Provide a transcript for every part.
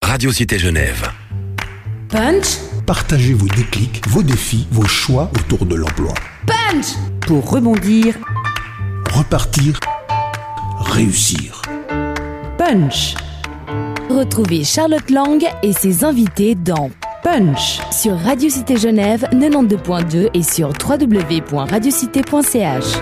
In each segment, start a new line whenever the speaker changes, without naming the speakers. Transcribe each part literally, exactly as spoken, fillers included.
Radio Cité Genève.
Punch.
Partagez vos déclics, vos défis, vos choix autour de l'emploi.
Punch.
Pour rebondir,
repartir, réussir.
Punch.
Retrouvez Charlotte Lang et ses invités dans Punch sur Radio Cité Genève quatre-vingt-douze point deux et sur w w w point radiocité point c h.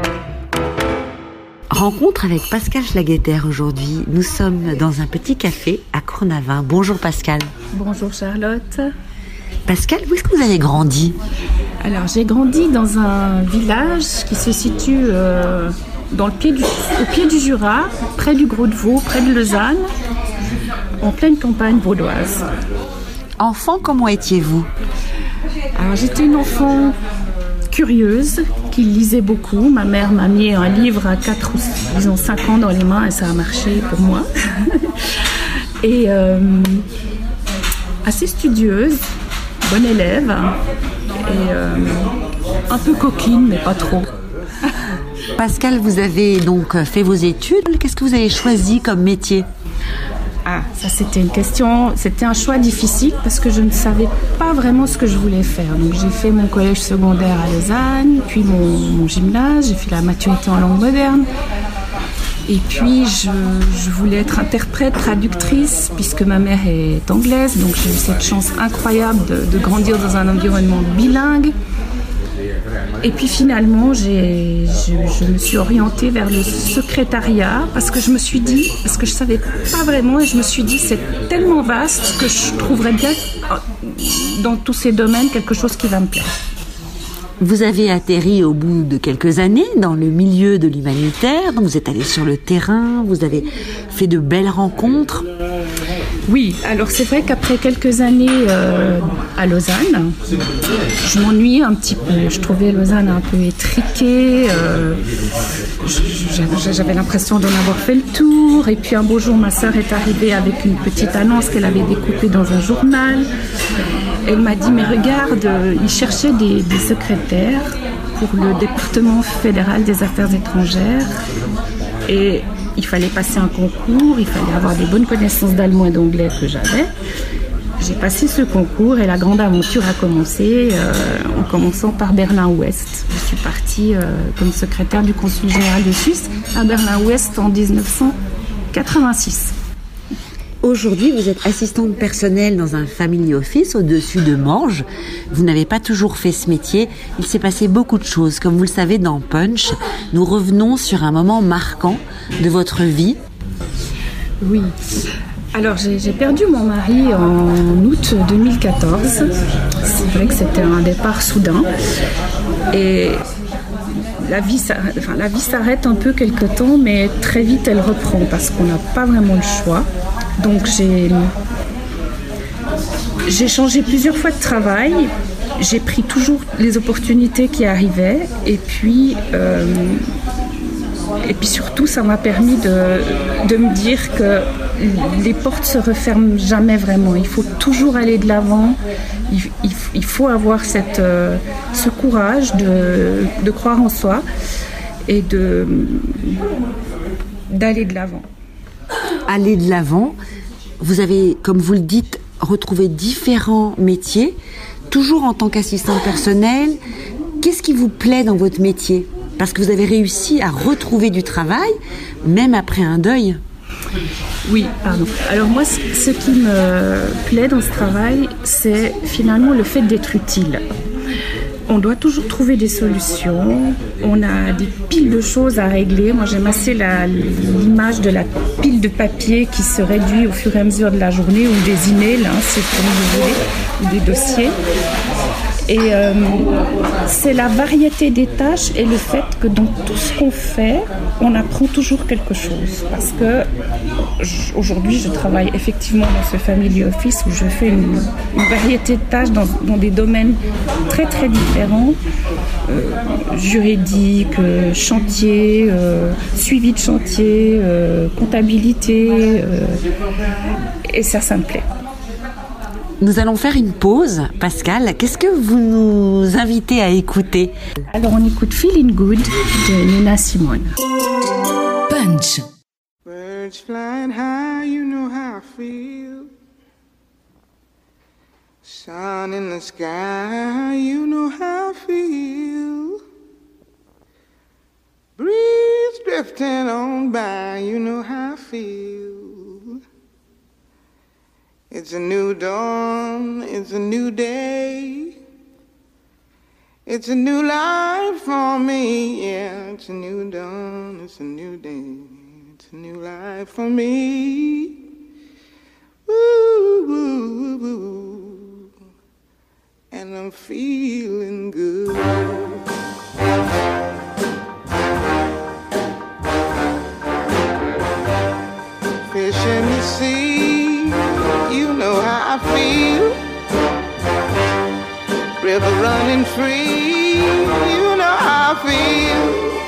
Rencontre avec Pascal Schlageter aujourd'hui. Nous sommes dans un petit café à Cournavin. Bonjour Pascal.
Bonjour Charlotte.
Pascal, où est-ce que vous avez grandi ?
Alors j'ai grandi dans un village qui se situe euh, dans le pied du, au pied du Jura, près du Gros de Vaud, près de Lausanne, en pleine campagne vaudoise.
Enfant, comment étiez-vous ?
Alors j'étais une enfant curieuse, qui lisait beaucoup. Ma mère m'a mis un livre à quatre ou disons cinq ans dans les mains et ça a marché pour moi. Et euh, assez studieuse, bonne élève et euh, un peu coquine mais pas trop.
Pascal, vous avez donc fait vos études. Qu'est-ce que vous avez choisi comme métier ?
Ah, ça c'était une question, c'était un choix difficile parce que je ne savais pas vraiment ce que je voulais faire. Donc j'ai fait mon collège secondaire à Lausanne, puis mon, mon gymnase, j'ai fait la maturité en langue moderne. Et puis je, je voulais être interprète, traductrice, puisque ma mère est anglaise, donc j'ai eu cette chance incroyable de, de grandir dans un environnement bilingue. Et puis finalement, j'ai, je, je me suis orientée vers le secrétariat parce que je me suis dit, parce que je ne savais pas vraiment, et je me suis dit c'est tellement vaste que je trouverais bien dans tous ces domaines quelque chose qui va me plaire.
Vous avez atterri au bout de quelques années dans le milieu de l'humanitaire, donc vous êtes allé sur le terrain, vous avez fait de belles rencontres.
Oui, alors c'est vrai qu'après quelques années euh, à Lausanne, je m'ennuyais un petit peu. Je trouvais Lausanne un peu étriquée. Euh, j'avais l'impression d'en avoir fait le tour. Et puis un beau jour, ma sœur est arrivée avec une petite annonce qu'elle avait découpée dans un journal. Elle m'a dit, mais regarde, ils cherchaient des, des secrétaires pour le département fédéral des affaires étrangères. Et il fallait passer un concours, il fallait avoir des bonnes connaissances d'allemand et d'anglais que j'avais. J'ai passé ce concours et la grande aventure a commencé euh, en commençant par Berlin-Ouest. Je suis partie euh, comme secrétaire du consul général de Suisse à Berlin-Ouest en dix-neuf cent quatre-vingt-six.
Aujourd'hui, vous êtes assistante personnelle dans un family office au-dessus de Morges. Vous n'avez pas toujours fait ce métier. Il s'est passé beaucoup de choses. Comme vous le savez, dans Punch, nous revenons sur un moment marquant de votre vie.
Oui. Alors, j'ai, j'ai perdu mon mari en août deux mille quatorze. C'est vrai que c'était un départ soudain. Et la vie, enfin, la vie s'arrête un peu quelque temps, mais très vite, elle reprend parce qu'on n'a pas vraiment le choix. Donc j'ai, j'ai changé plusieurs fois de travail, j'ai pris toujours les opportunités qui arrivaient et puis, euh, et puis surtout ça m'a permis de, de me dire que les portes se referment jamais vraiment, il faut toujours aller de l'avant, il, il, il faut avoir cette, euh, ce courage de, de croire en soi et de, d'aller de l'avant.
Aller de l'avant, vous avez, comme vous le dites, retrouvé différents métiers, toujours en tant qu'assistante personnelle. Qu'est-ce qui vous plaît dans votre métier ? Parce que vous avez réussi à retrouver du travail, même après un deuil.
Oui, pardon. Alors moi, ce qui me plaît dans ce travail, c'est finalement le fait d'être utile. On doit toujours trouver des solutions. On a des piles de choses à régler. Moi, j'aime assez la, l'image de la pile de papier qui se réduit au fur et à mesure de la journée, ou des emails, hein, c'est comme vous voulez, ou des dossiers. Et euh, c'est la variété des tâches et le fait que dans tout ce qu'on fait, on apprend toujours quelque chose. Parce que j- aujourd'hui, je travaille effectivement dans ce family office où je fais une, une variété de tâches dans, dans des domaines très très différents, euh, juridique, euh, chantier, euh, suivi de chantier, euh, comptabilité, euh, et ça, ça me plaît.
Nous allons faire une pause. Pascal, qu'est-ce que vous nous invitez à écouter ?
Alors, on écoute Feeling Good de Nina Simone.
Punch.
Birds flying high, you know how I feel.
Sun in the sky, you know how I feel. Breeze drifting on by, you know how I feel. It's a new dawn, it's a new day. It's a new life for me, yeah. It's a new dawn, it's a new day. It's a new life for me. Woo, woo, woo. And I'm feeling good. Fish in the sea, you know how I feel. River running free, you know how I feel.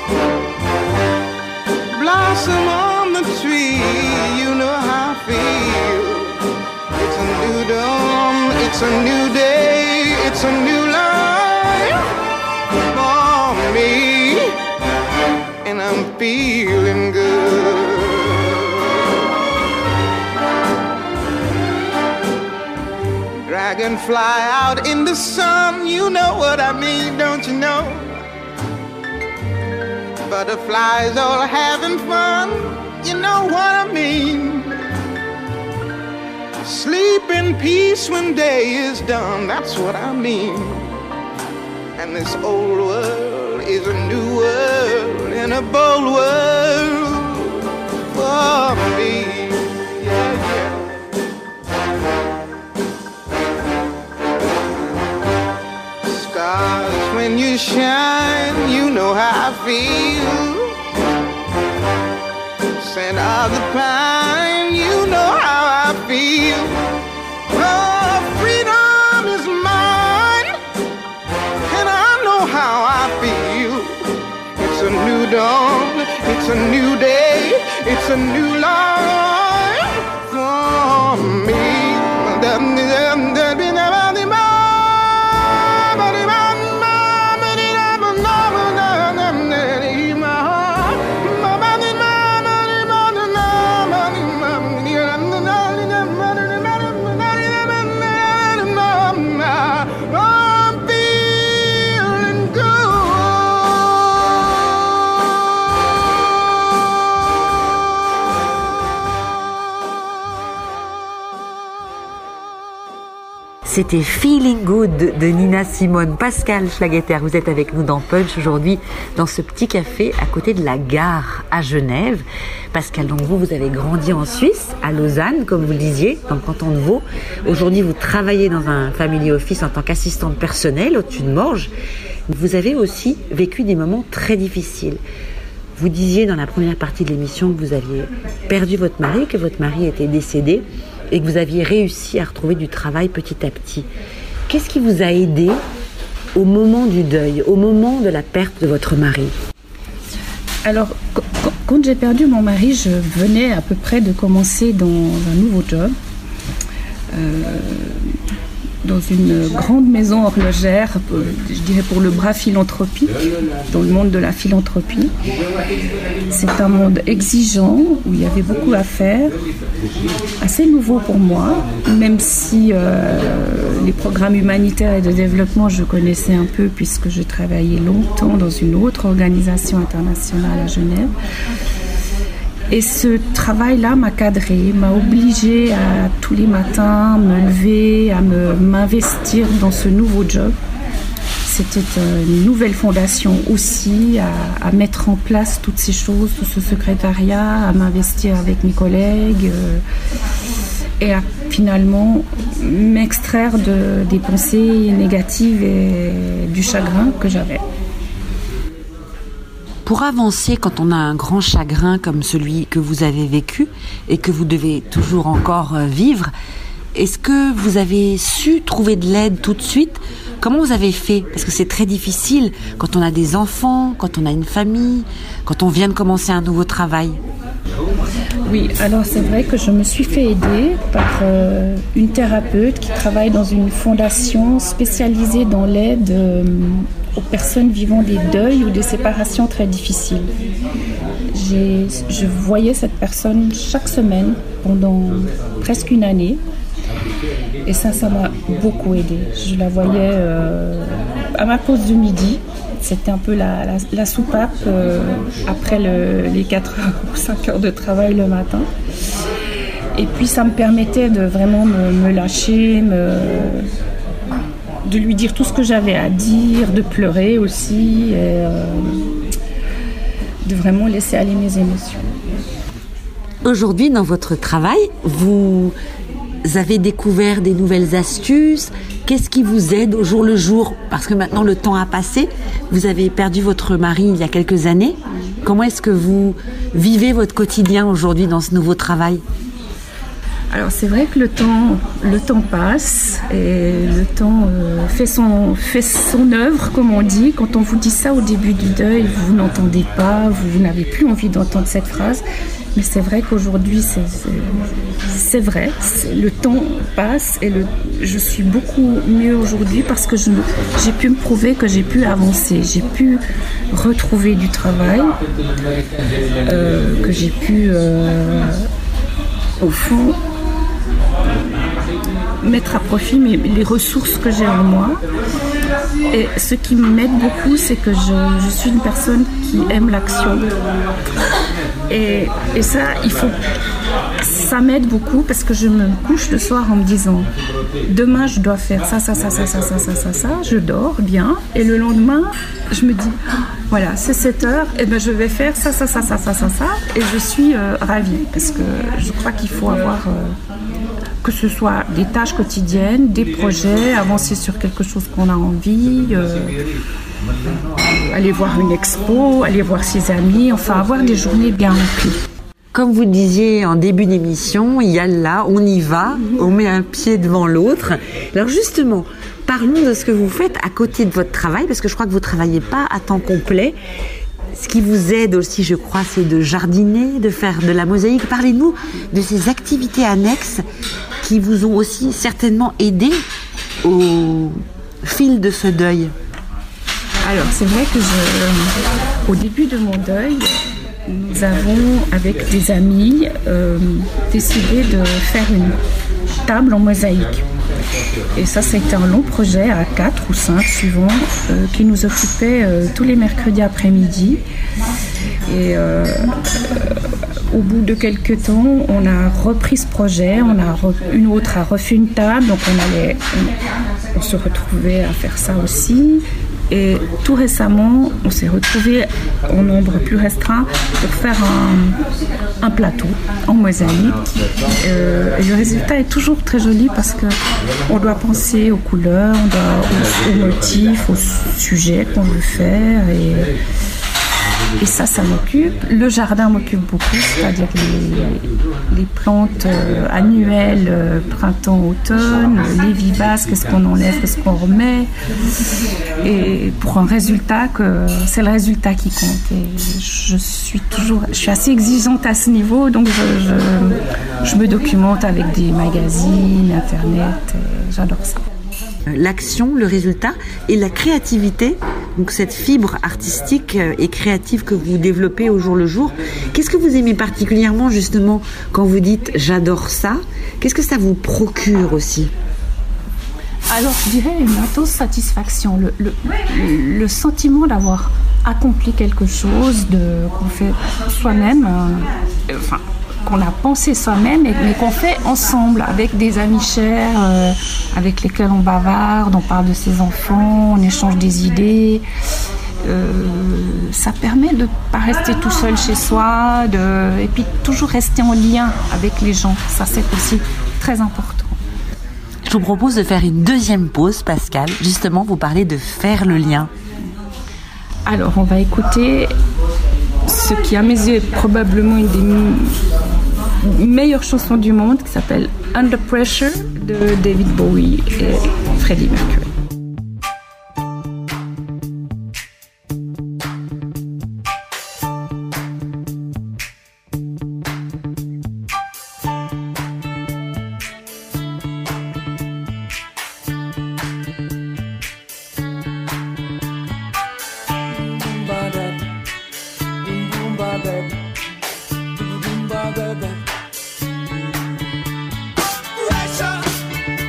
Blossom on the tree, you know how I feel. It's a new dawn, it's a new day, it's a new life for me. And I'm feeling good. Dragonfly out in the sun, you know what I mean, don't you know? Butterflies all having fun, you know what I mean. Sleep in peace when day is done, that's what I mean. And this old world is a new world, and a bold world for me. Yeah, yeah. Stars, when you shine, you know how I feel. Scent of the pine, you know how I feel. Oh, freedom is mine, and I know how I feel. It's a new dawn, it's a new day, it's a new life for me.
C'était Feeling Good de Nina Simone. Pascal Schlageter, vous êtes avec nous dans Punch aujourd'hui, dans ce petit café à côté de la gare à Genève. Pascal, donc vous, vous avez grandi en Suisse, à Lausanne, comme vous le disiez, dans le canton de Vaud. Aujourd'hui, vous travaillez dans un family office en tant qu'assistante personnelle au-dessus de Morges. Vous avez aussi vécu des moments très difficiles. Vous disiez dans la première partie de l'émission que vous aviez perdu votre mari, que votre mari était décédé et que vous aviez réussi à retrouver du travail petit à petit. Qu'est-ce qui vous a aidé au moment du deuil, au moment de la perte de votre mari ?
Alors, quand j'ai perdu mon mari, je venais à peu près de commencer dans un nouveau job. Euh, dans une grande maison horlogère, je dirais pour le bras philanthropique, dans le monde de la philanthropie. C'est un monde exigeant, où il y avait beaucoup à faire, assez nouveau pour moi, même si euh, les programmes humanitaires et de développement, je connaissais un peu, puisque je travaillais longtemps dans une autre organisation internationale à Genève. Et ce travail-là m'a cadrée, m'a obligée à tous les matins me lever, à me, m'investir dans ce nouveau job. C'était une nouvelle fondation aussi, à, à mettre en place toutes ces choses, tout ce secrétariat, à m'investir avec mes collègues euh, et à finalement m'extraire de, des pensées négatives et du chagrin que j'avais.
Pour avancer quand on a un grand chagrin comme celui que vous avez vécu et que vous devez toujours encore vivre, est-ce que vous avez su trouver de l'aide tout de suite ? Comment vous avez fait ? Parce que c'est très difficile quand on a des enfants, quand on a une famille, quand on vient de commencer un nouveau travail.
Oui, alors c'est vrai que je me suis fait aider par euh, une thérapeute qui travaille dans une fondation spécialisée dans l'aide euh, aux personnes vivant des deuils ou des séparations très difficiles. J'ai, je voyais cette personne chaque semaine pendant presque une année. Et ça, ça m'a beaucoup aidée. Je la voyais euh, à ma pause de midi. C'était un peu la, la, la soupape euh, après le, les quatre ou cinq heures de travail le matin. Et puis ça me permettait de vraiment me, me lâcher, me, de lui dire tout ce que j'avais à dire, de pleurer aussi, et euh, de vraiment laisser aller mes émotions.
Aujourd'hui, dans votre travail, vous avez découvert des nouvelles astuces. Qu'est-ce qui vous aide au jour le jour? Parce que maintenant, le temps a passé. Vous avez perdu votre mari il y a quelques années. Comment est-ce que vous vivez votre quotidien aujourd'hui dans ce nouveau travail?
Alors c'est vrai que le temps, le temps passe et le temps euh, fait son, fait son œuvre, comme on dit. Quand on vous dit ça au début du deuil, vous n'entendez pas, vous, vous n'avez plus envie d'entendre cette phrase. Mais c'est vrai qu'aujourd'hui, c'est, c'est, c'est vrai, c'est, le temps passe et le, je suis beaucoup mieux aujourd'hui parce que je, j'ai pu me prouver que j'ai pu avancer, j'ai pu retrouver du travail, euh, que j'ai pu, euh, au fond, mettre à profit mes, les ressources que j'ai en moi. Et ce qui m'aide beaucoup, c'est que je, je suis une personne qui aime l'action. Et, et ça, il faut, ça m'aide beaucoup parce que je me couche le soir en me disant demain je dois faire ça, ça, ça, ça, ça, ça, ça, ça, ça. Je dors bien et le lendemain je me dis voilà, c'est sept heures, et ben je vais faire ça, ça, ça, ça, ça, ça, ça, et je suis euh, ravie parce que je crois qu'il faut avoir euh, que ce soit des tâches quotidiennes, des projets, avancer sur quelque chose qu'on a envie, euh, aller voir une expo, aller voir ses amis, enfin avoir des journées bien remplies.
Comme vous le disiez en début d'émission, il y a là, on y va, on met un pied devant l'autre. Alors justement, parlons de ce que vous faites à côté de votre travail, parce que je crois que vous ne travaillez pas à temps complet. Ce qui vous aide aussi, je crois, c'est de jardiner, de faire de la mosaïque. Parlez-nous de ces activités annexes qui vous ont aussi certainement aidé au fil de ce deuil.
Alors, c'est vrai que je, au début de mon deuil, nous avons, avec des amis, euh, décidé de faire une table en mosaïque. Et ça, c'était un long projet à quatre ou cinq, suivant, euh, qui nous occupait euh, tous les mercredis après-midi. Et euh, au bout de quelques temps, on a repris ce projet, on a re, une autre a refait une table, donc on, allait, on, on se retrouvait à faire ça aussi. Et tout récemment, on s'est retrouvés en nombre plus restreint pour faire un, un plateau en mosaïque. Euh, et le résultat est toujours très joli parce qu'on doit penser aux couleurs, on doit, aux, aux motifs, aux sujets qu'on veut faire. Et, et ça, ça m'occupe. Le jardin m'occupe beaucoup, c'est-à-dire les, les plantes euh, annuelles, euh, printemps-automne, les vivaces, qu'est-ce qu'on enlève, qu'est-ce qu'on remet. Et pour un résultat, que c'est le résultat qui compte. Et je suis toujours, je suis assez exigeante à ce niveau, donc je, je, je me documente avec des magazines, Internet, j'adore ça.
L'action, le résultat et la créativité, donc cette fibre artistique et créative que vous développez au jour le jour. Qu'est-ce que vous aimez particulièrement justement quand vous dites « j'adore ça » ? Qu'est-ce que ça vous procure aussi ?
Alors, je dirais une intense satisfaction, le, le, le sentiment d'avoir accompli quelque chose, de, qu'on fait soi-même, euh, enfin, qu'on a pensé soi-même, mais qu'on fait ensemble, avec des amis chers, euh, avec lesquels on bavarde, on parle de ses enfants, on échange des idées. Euh, ça permet de ne pas rester tout seul chez soi, de, et puis toujours rester en lien avec les gens. Ça, c'est aussi très important.
Je vous propose de faire une deuxième pause, Pascal. Justement, vous parlez de faire le lien.
Alors, on va écouter ce qui, à mes yeux, est probablement une des meilleures chansons du monde, qui s'appelle Under Pressure de David Bowie et Freddie Mercury.
Pressure.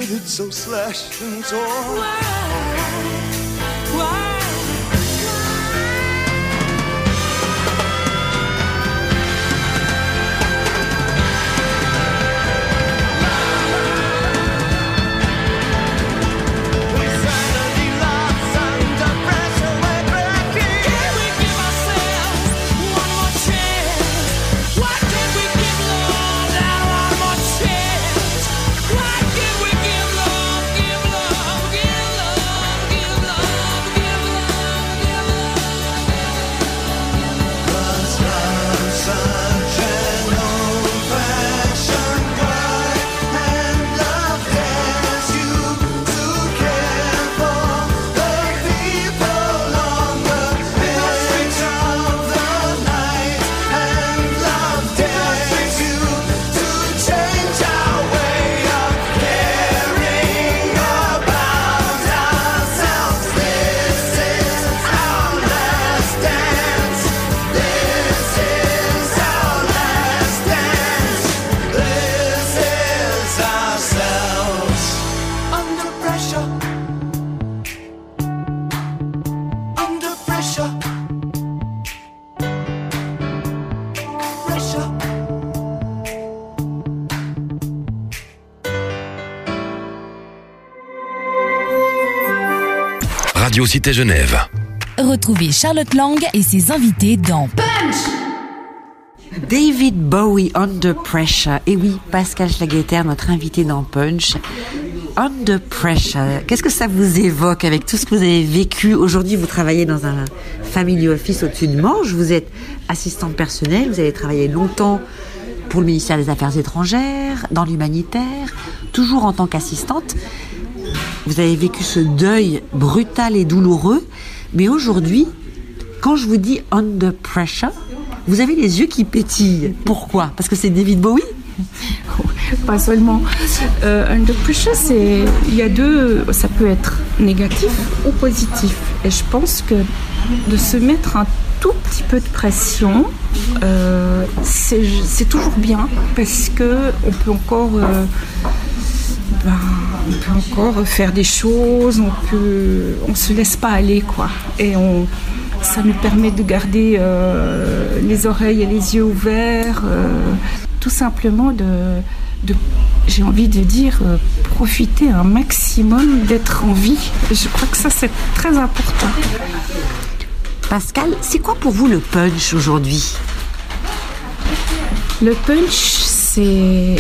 faded, so slashed and torn.
Why? Why?
Radio Cité Genève.
Retrouvez Charlotte Lang et ses invités dans Punch.
David Bowie, Under Pressure. Et oui, Pascal Schlageter, notre invité dans Punch. Under Pressure, qu'est-ce que ça vous évoque avec tout ce que vous avez vécu? Aujourd'hui, vous travaillez dans un family office au-dessus de Manche. Vous êtes assistante personnelle. Vous avez travaillé longtemps pour le ministère des Affaires étrangères, dans l'humanitaire, toujours en tant qu'assistante. Vous avez vécu ce deuil brutal et douloureux. Mais aujourd'hui, quand je vous dis Under Pressure, vous avez les yeux qui pétillent. Pourquoi? Parce que c'est David Bowie?
Pas seulement. Euh, under pressure, c'est, il y a deux, ça peut être négatif ou positif. Et je pense que de se mettre un tout petit peu de pression, euh, c'est, c'est toujours bien parce que on peut encore, euh, ben, on peut encore faire des choses. On peut, on se laisse pas aller, quoi. Et on ça nous permet de garder euh, les oreilles et les yeux ouverts, euh, tout simplement de, de, j'ai envie de dire, euh, profiter un maximum d'être en vie. Je crois que ça, c'est très important.
Pascal, c'est quoi pour vous le punch aujourd'hui?
Le punch, c'est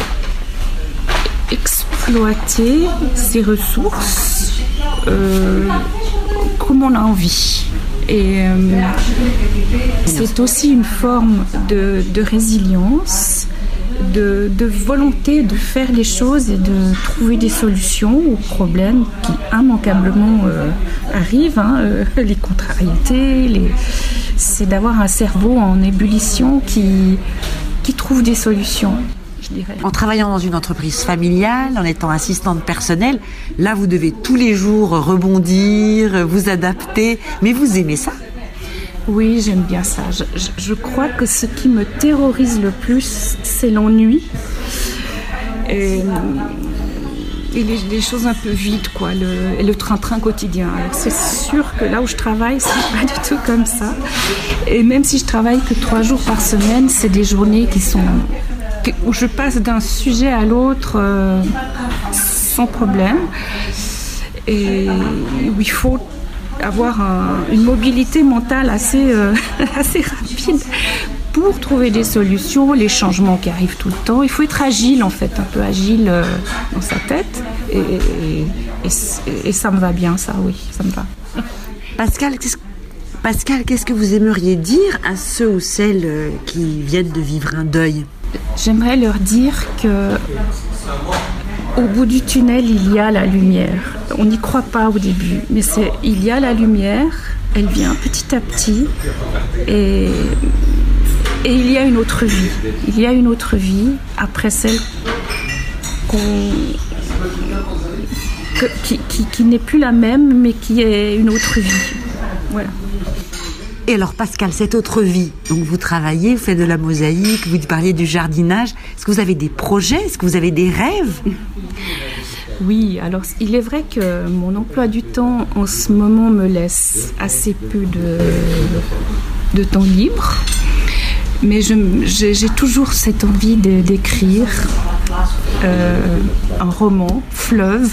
exploiter ses ressources euh, comme on a envie. Et euh, c'est aussi une forme de, de résilience, de, de volonté de faire les choses et de trouver des solutions aux problèmes qui immanquablement euh, arrivent, hein, euh, les contrariétés, les... c'est d'avoir un cerveau en ébullition qui, qui trouve des solutions.
En travaillant dans une entreprise familiale, en étant assistante personnelle, là vous devez tous les jours rebondir, vous adapter, mais vous aimez ça?
Oui, j'aime bien ça. Je, je, je crois que ce qui me terrorise le plus, c'est l'ennui et, et les, les choses un peu vides, quoi, le, le train-train quotidien. Alors c'est sûr que là où je travaille, c'est pas du tout comme ça. Et même si je travaille que trois jours par semaine, c'est des journées qui sont où je passe d'un sujet à l'autre euh, sans problème et où il faut avoir un, une mobilité mentale assez, euh, assez rapide pour trouver des solutions, les changements qui arrivent tout le temps. Il faut être agile en fait, un peu agile euh, dans sa tête et, et, et, et ça me va bien ça, oui, ça me va.
Pascal, qu'est-ce, Pascal, qu'est-ce que vous aimeriez dire à ceux ou celles qui viennent de vivre un deuil?
J'aimerais leur dire que au bout du tunnel, il y a la lumière. On n'y croit pas au début, mais c'est, il y a la lumière, elle vient petit à petit et, et il y a une autre vie. Il y a une autre vie après celle qu'on, que, qui, qui, qui n'est plus la même, mais qui est une autre vie. Voilà.
Et alors Pascal, cette autre vie, donc vous travaillez, vous faites de la mosaïque, vous parliez du jardinage, est-ce que vous avez des projets, est-ce que vous avez des rêves?
Oui, alors il est vrai que mon emploi du temps en ce moment me laisse assez peu de, de temps libre, mais je, j'ai, j'ai toujours cette envie de, d'écrire euh, un roman, Fleuve.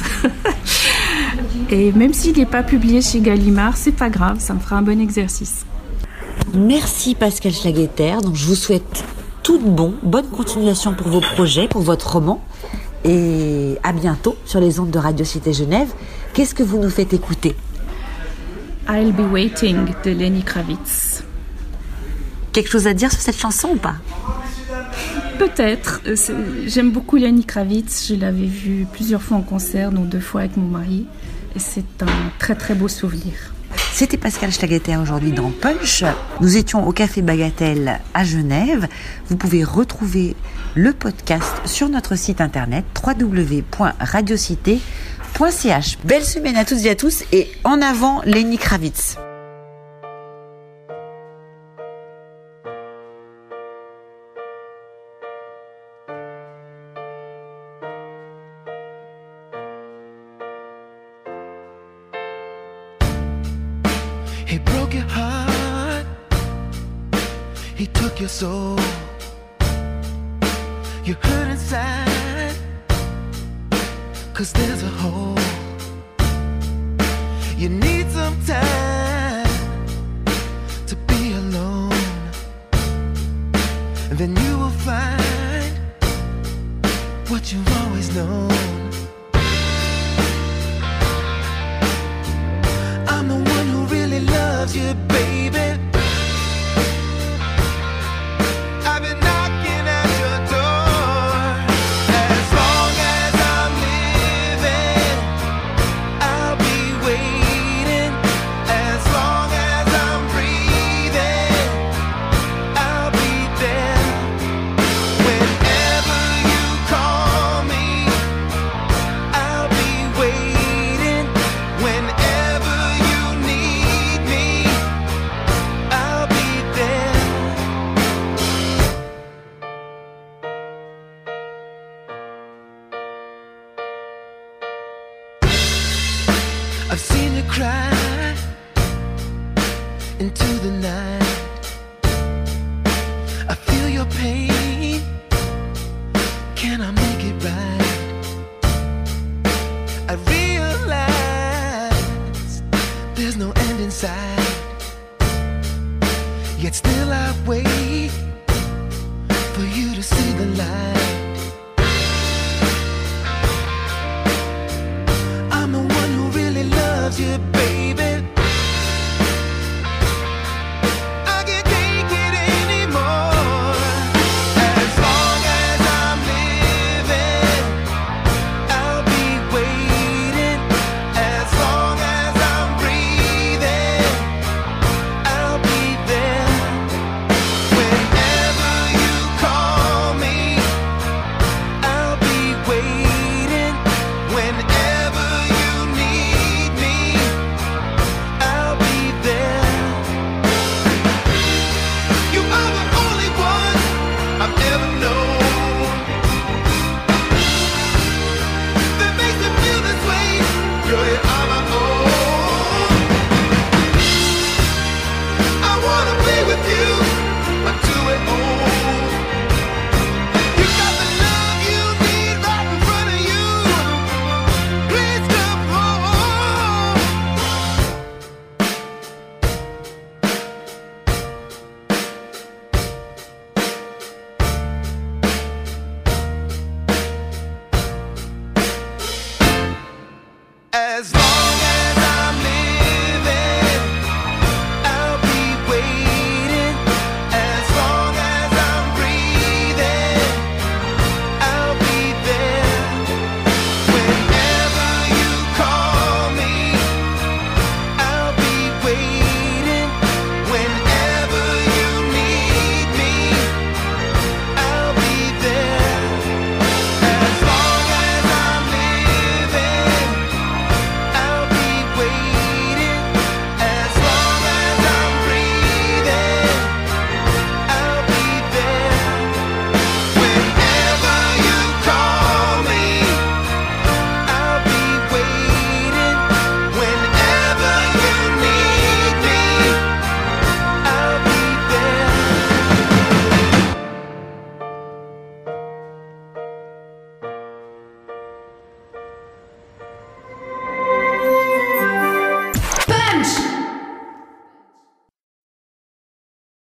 Et même s'il n'est pas publié chez Gallimard, c'est pas grave, ça me fera un bon exercice.
Merci Pascale Schlageter. Donc je vous souhaite tout de bon, bonne continuation pour vos projets, pour votre roman. Et à bientôt sur les ondes de Radio Cité Genève. Qu'est-ce que vous nous faites écouter ?
I'll Be Waiting de Lenny Kravitz.
Quelque chose à dire sur cette chanson ou pas ?
Peut-être. C'est... J'aime beaucoup Lenny Kravitz. Je l'avais vu plusieurs fois en concert, dont deux fois avec mon mari. Et c'est un très très beau souvenir.
C'était Pascale Schlageter aujourd'hui dans Punch. Nous étions au Café Bagatelle à Genève. Vous pouvez retrouver le podcast sur notre site internet w w w point radiocité point c h. Belle semaine à toutes et à tous et en avant Lenny Kravitz.
He broke your heart, he took your soul. You hurt inside, cause there's a hole. You need some time to be alone, and then you will find what you've always known. I'm the one who really loves you, baby. I've been knocking at your door. As long as I'm living, I'll be waiting. As long as I'm breathing, I'll be there. Whenever you call me, I'll be waiting. Whenever you need me, I'll be there. I've seen you cry into the night. I feel your pain. Can I make it right? I realize there's no end in sight. Yet still I wait for you to see the light.